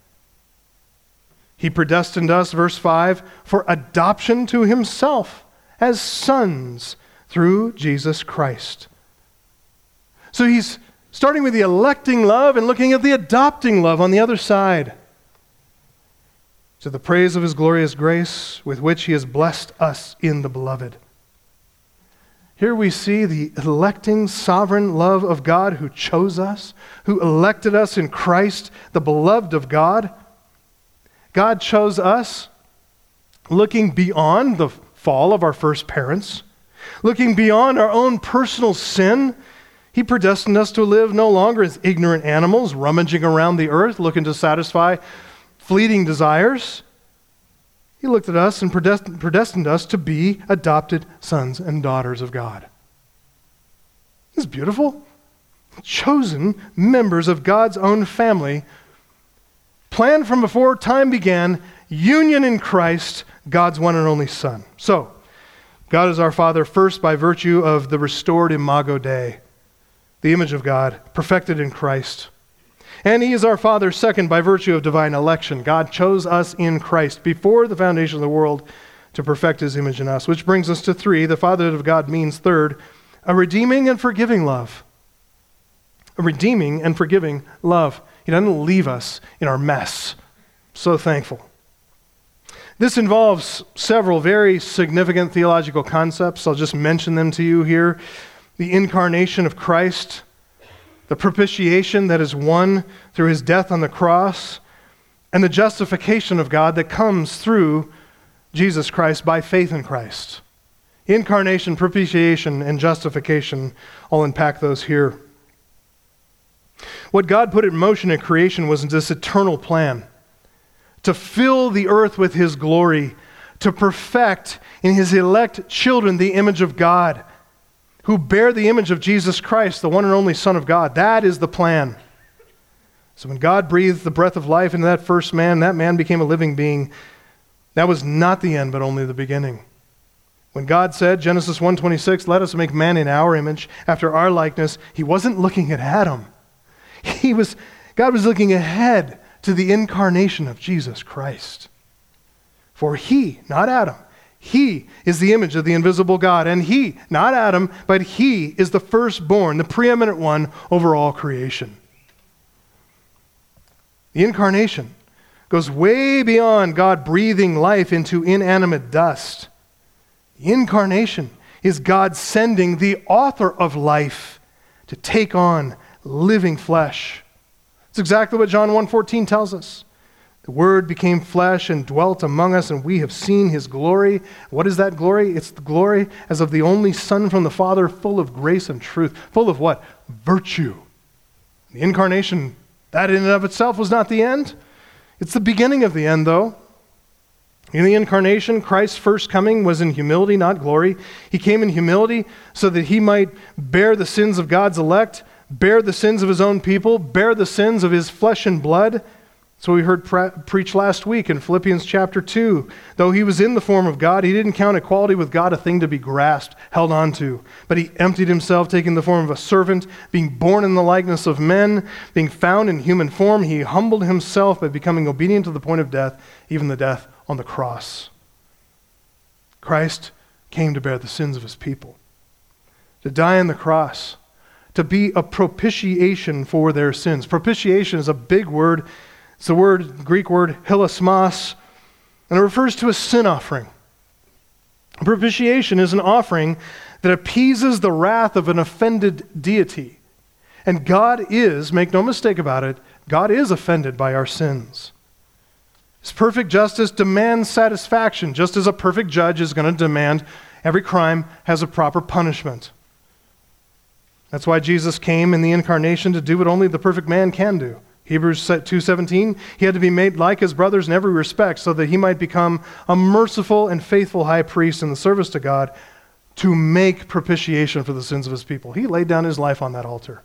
He predestined us, verse five, for adoption to himself as sons through Jesus Christ. So he's starting with the electing love and looking at the adopting love on the other side. To the praise of his glorious grace with which he has blessed us in the beloved. Here we see the electing sovereign love of God who chose us, who elected us in Christ, the beloved of God. God chose us looking beyond the fall of our first parents, looking beyond our own personal sin. He predestined us to live no longer as ignorant animals, rummaging around the earth, looking to satisfy fleeting desires. He looked at us and predestined, predestined us to be adopted sons and daughters of God. Isn't this beautiful? Chosen members of God's own family, planned from before time began, union in Christ, God's one and only Son. So, God is our Father first by virtue of the restored Imago Dei, the image of God, perfected in Christ. And he is our Father second by virtue of divine election. God chose us in Christ before the foundation of the world to perfect his image in us. Which brings us to three. The fatherhood of God means, third, a redeeming and forgiving love. A redeeming and forgiving love. He doesn't leave us in our mess. So thankful. This involves several very significant theological concepts. I'll just mention them to you here. The incarnation of Christ, the propitiation that is won through his death on the cross, and the justification of God that comes through Jesus Christ by faith in Christ. Incarnation, propitiation, and justification, I'll unpack those here. What God put in motion at creation was this eternal plan to fill the earth with his glory, to perfect in his elect children the image of God, who bear the image of Jesus Christ, the one and only Son of God. That is the plan. So when God breathed the breath of life into that first man, that man became a living being. That was not the end, but only the beginning. When God said, Genesis one twenty-six, let us make man in our image, after our likeness, he wasn't looking at Adam. He was, God was looking ahead to the incarnation of Jesus Christ. For he, not Adam, he is the image of the invisible God, and he, not Adam, but he is the firstborn, the preeminent one over all creation. The incarnation goes way beyond God breathing life into inanimate dust. The incarnation is God sending the author of life to take on living flesh. It's exactly what John one fourteen tells us. The Word became flesh and dwelt among us, and we have seen his glory. What is that glory? It's the glory as of the only Son from the Father, full of grace and truth. Full of what? Virtue. The incarnation, that in and of itself was not the end. It's the beginning of the end, though. In the incarnation, Christ's first coming was in humility, not glory. He came in humility so that he might bear the sins of God's elect, bear the sins of his own people, bear the sins of his flesh and blood. That's what we heard pre- preach last week in Philippians chapter two. Though he was in the form of God, he didn't count equality with God a thing to be grasped, held on to. But he emptied himself, taking the form of a servant, being born in the likeness of men, being found in human form. He humbled himself by becoming obedient to the point of death, even the death on the cross. Christ came to bear the sins of his people, to die on the cross, to be a propitiation for their sins. Propitiation is a big word. It's the word, Greek word, hilasmos, and it refers to a sin offering. Propitiation is an offering that appeases the wrath of an offended deity. And God is, make no mistake about it, God is offended by our sins. His perfect justice demands satisfaction, just as a perfect judge is going to demand every crime has a proper punishment. That's why Jesus came in the incarnation to do what only the perfect man can do. Hebrews two seventeen, he had to be made like his brothers in every respect so that he might become a merciful and faithful high priest in the service to God to make propitiation for the sins of his people. He laid down his life on that altar.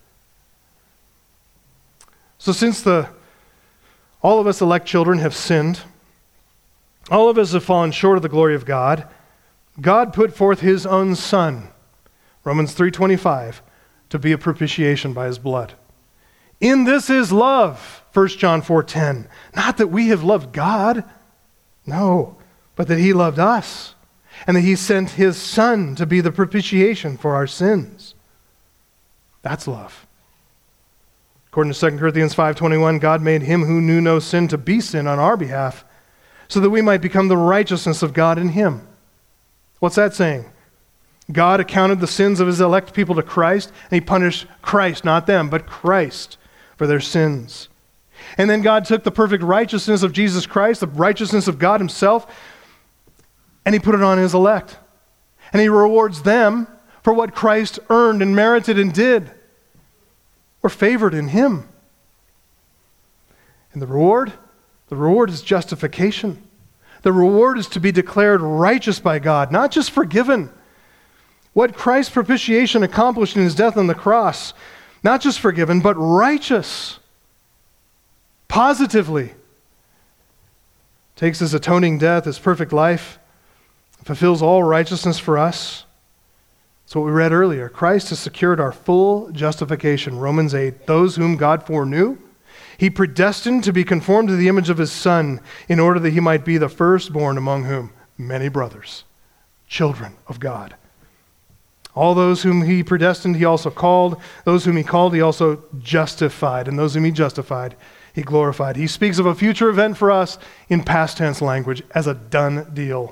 So since the all of us elect children have sinned, all of us have fallen short of the glory of God, God put forth his own Son, Romans three twenty-five, to be a propitiation by his blood. In this is love, First John four ten. Not that we have loved God, no, but that he loved us, and that he sent his Son to be the propitiation for our sins. That's love. According to Second Corinthians five twenty-one, God made him who knew no sin to be sin on our behalf, so that we might become the righteousness of God in him. What's that saying? God accounted the sins of his elect people to Christ, and he punished Christ, not them, but Christ, for their sins. And then God took the perfect righteousness of Jesus Christ, the righteousness of God himself, and he put it on his elect. And he rewards them for what Christ earned and merited and did. We're favored in him. And the reward? The reward is justification. The reward is to be declared righteous by God, not just forgiven. What Christ's propitiation accomplished in his death on the cross, not just forgiven, but righteous. Positively. Takes his atoning death, his perfect life, fulfills all righteousness for us. That's what we read earlier. Christ has secured our full justification. Romans eight, those whom God foreknew, he predestined to be conformed to the image of his Son in order that he might be the firstborn among whom? Many brothers, children of God. All those whom he predestined, he also called. Those whom he called, he also justified. And those whom he justified, he glorified. He speaks of a future event for us in past tense language as a done deal.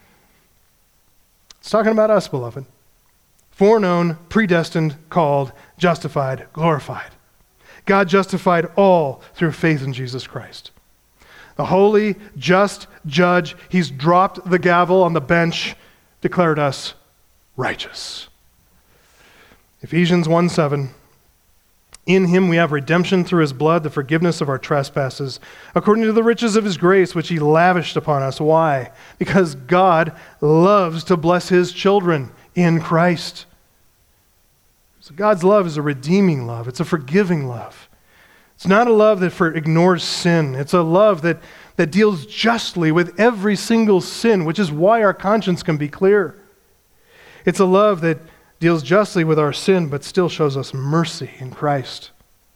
It's talking about us, beloved. Foreknown, predestined, called, justified, glorified. God justified all through faith in Jesus Christ. The holy, just judge, he's dropped the gavel on the bench, declared us righteous. Ephesians one seven, in him we have redemption through his blood, the forgiveness of our trespasses, according to the riches of his grace, which he lavished upon us. Why? Because God loves to bless his children in Christ. So God's love is a redeeming love. It's a forgiving love. It's not a love that for ignores sin. It's a love that, that deals justly with every single sin, which is why our conscience can be clear. It's a love that deals justly with our sin, but still shows us mercy in Christ.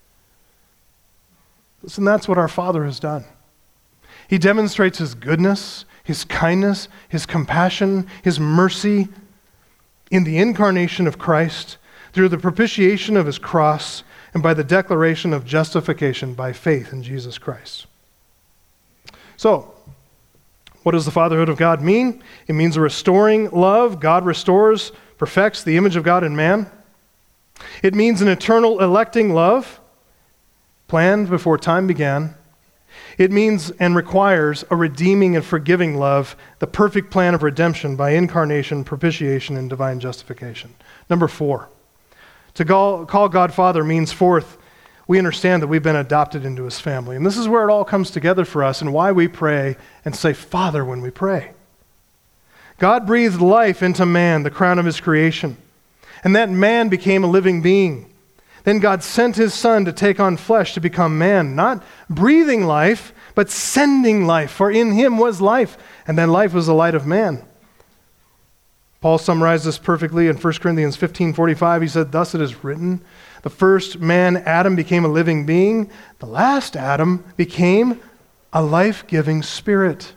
Listen, that's what our Father has done. He demonstrates his goodness, his kindness, his compassion, his mercy in the incarnation of Christ, through the propitiation of his cross, and by the declaration of justification by faith in Jesus Christ. So, what does the fatherhood of God mean? It means a restoring love. God restores, perfects the image of God in man. It means an eternal electing love, planned before time began. It means and requires a redeeming and forgiving love, the perfect plan of redemption by incarnation, propitiation, and divine justification. Number four. To call, call God Father means, fourth, we understand that we've been adopted into his family. And this is where it all comes together for us and why we pray and say Father when we pray. God breathed life into man, the crown of his creation. And that man became a living being. Then God sent his Son to take on flesh to become man, not breathing life, but sending life, for in him was life, and that life was the light of man. Paul summarized this perfectly in First Corinthians fifteen forty-five. He said, thus it is written, the first man, Adam, became a living being. The last Adam became a life-giving spirit.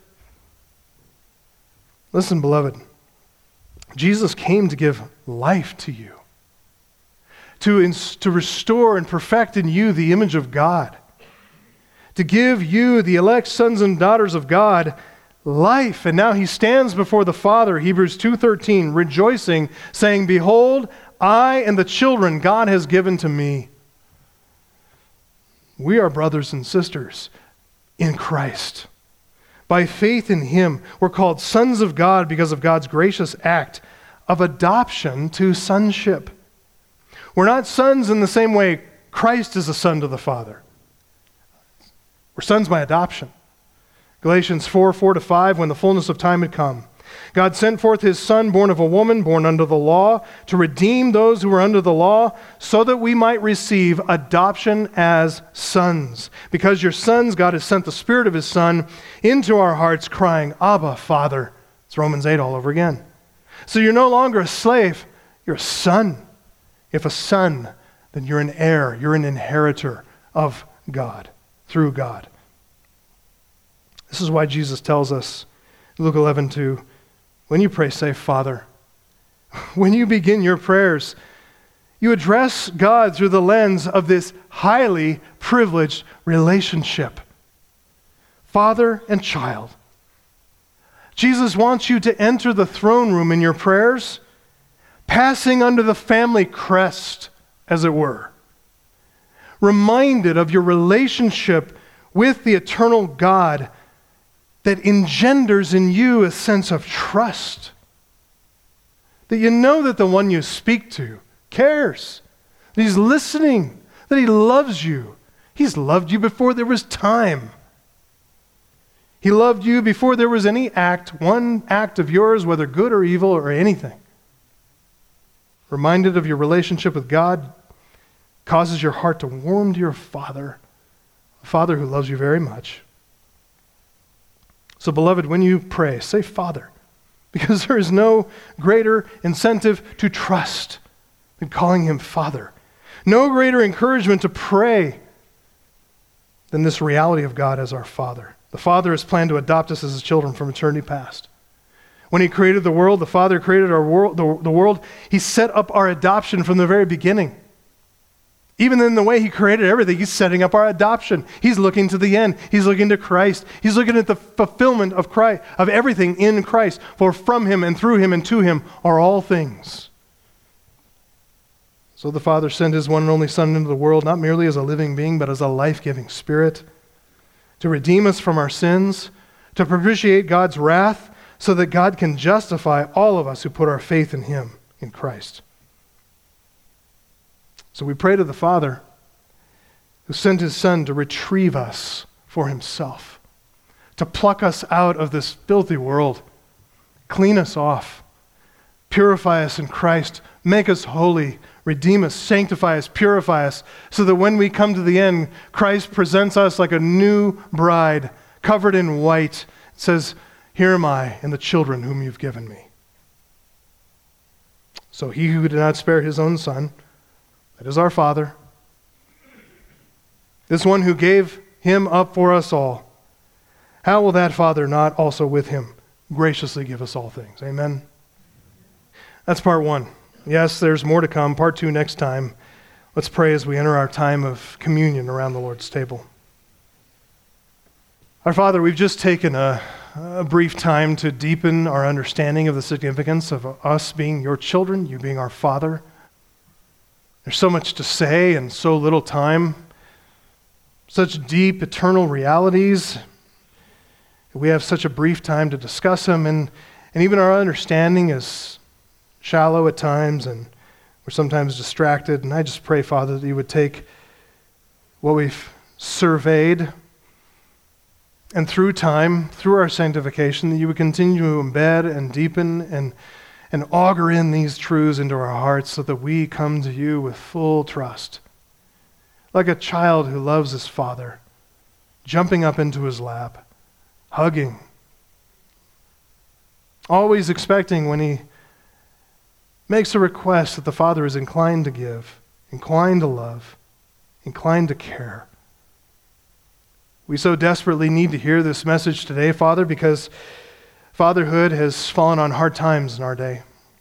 Listen, beloved, Jesus came to give life to you, to, ins- to restore and perfect in you the image of God, to give you, the elect sons and daughters of God, life. And now he stands before the Father, Hebrews two thirteen, rejoicing, saying, behold, I and the children God has given to me. We are brothers and sisters in Christ. By faith in him, we're called sons of God because of God's gracious act of adoption to sonship. We're not sons in the same way Christ is a son to the Father. We're sons by adoption. Galatians four, four to five, when the fullness of time had come, God sent forth his Son, born of a woman, born under the law, to redeem those who were under the law, so that we might receive adoption as sons. Because your sons, God has sent the Spirit of his Son into our hearts, crying, Abba, Father. It's Romans eight all over again. So you're no longer a slave, you're a son. If a son, then you're an heir, you're an inheritor of God, through God. This is why Jesus tells us, Luke eleven two, when you pray, say, Father. When you begin your prayers, you address God through the lens of this highly privileged relationship. Father and child. Jesus wants you to enter the throne room in your prayers, passing under the family crest, as it were. Reminded of your relationship with the eternal God that engenders in you a sense of trust. That you know that the one you speak to cares, that he's listening, that he loves you. He's loved you before there was time. He loved you before there was any act, one act of yours, whether good or evil or anything. Reminded of your relationship with God causes your heart to warm to your Father, a Father who loves you very much. So, beloved, when you pray, say Father, because there is no greater incentive to trust than calling him Father. No greater encouragement to pray than this reality of God as our Father. The Father has planned to adopt us as his children from eternity past. When he created the world, the Father created our world, the, the world. He set up our adoption from the very beginning. Even in the way he created everything, he's setting up our adoption. He's looking to the end. He's looking to Christ. He's looking at the fulfillment of Christ, of everything in Christ. For from him and through him and to him are all things. So the Father sent his one and only Son into the world, not merely as a living being, but as a life-giving Spirit, to redeem us from our sins, to propitiate God's wrath, so that God can justify all of us who put our faith in him, in Christ. So we pray to the Father who sent his Son to retrieve us for himself, to pluck us out of this filthy world, clean us off, purify us in Christ, make us holy, redeem us, sanctify us, purify us, so that when we come to the end, Christ presents us like a new bride, covered in white. It says, "Here am I and the children whom you've given me." So he who did not spare his own Son, that is our Father, this one who gave him up for us all, how will that Father not also with him graciously give us all things? Amen? That's part one. Yes, there's more to come. Part two next time. Let's pray as we enter our time of communion around the Lord's table. Our Father, we've just taken a, a brief time to deepen our understanding of the significance of us being your children, you being our Father. There's so much to say and so little time. Such deep, eternal realities. We have such a brief time to discuss them, and, and even our understanding is shallow at times, and we're sometimes distracted. And I just pray, Father, that you would take what we've surveyed, and through time, through our sanctification, that you would continue to embed and deepen and and auger in these truths into our hearts so that we come to you with full trust. Like a child who loves his father, jumping up into his lap, hugging, always expecting when he makes a request that the Father is inclined to give, inclined to love, inclined to care. We so desperately need to hear this message today, Father, because fatherhood has fallen on hard times in our day.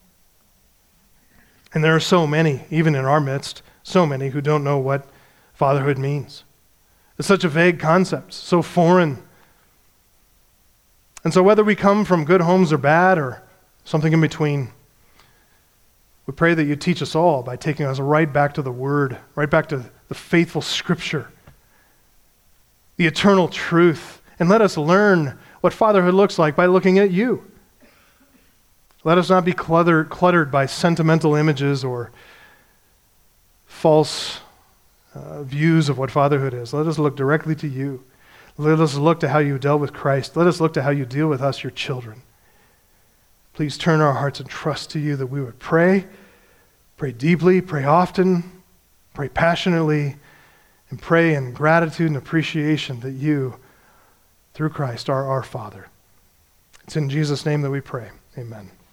And there are so many, even in our midst, so many who don't know what fatherhood means. It's such a vague concept, so foreign. And so whether we come from good homes or bad or something in between, we pray that you teach us all by taking us right back to the Word, right back to the faithful Scripture, the eternal truth, and let us learn what fatherhood looks like by looking at you. Let us not be cluttered, cluttered by sentimental images or false uh, views of what fatherhood is. Let us look directly to you. Let us look to how you dealt with Christ. Let us look to how you deal with us, your children. Please turn our hearts and trust to you that we would pray, pray deeply, pray often, pray passionately, and pray in gratitude and appreciation that you, through Christ, are our Father. It's in Jesus' name that we pray. Amen.